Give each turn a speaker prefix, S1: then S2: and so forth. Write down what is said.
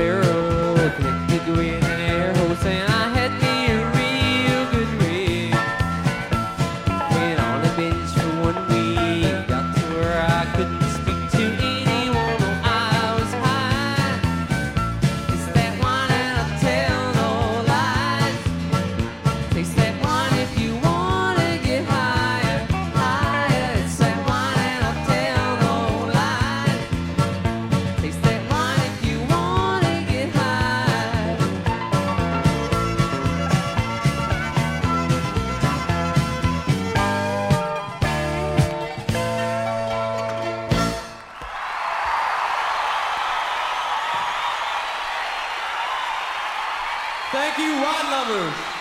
S1: barrel, connected with an air hose, and I had me a real good rig. Went on a binge for 1 week, got to where I couldn't speak to anyone while I was high. It's that wine and I'll tell no lies. Taste that wine if you wanna get higher, higher. It's that wine and I'll tell no lies. Taste that wine if you wanna get high.
S2: Thank you, Wine Lovers.